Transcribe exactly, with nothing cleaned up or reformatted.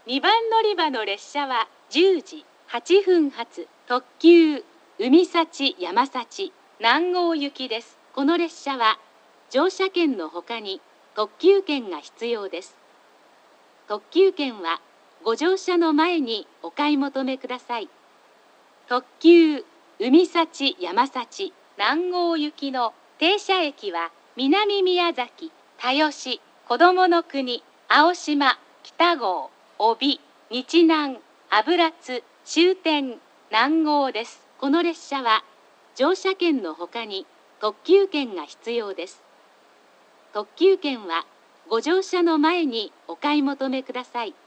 にばん乗り場の列車はじゅうじはっぷん発特急海幸山幸南郷行きです。この列車は乗車券のほかに特急券が必要です。特急券はご乗車の前にお買い求めください。特急海幸山幸南郷行きの停車駅は南宮崎、田吉、子どもの国、青島、北郷、帯、日南、油津、終点、南郷です。この列車は乗車券のほかに特急券が必要です。特急券はご乗車の前にお買い求めください。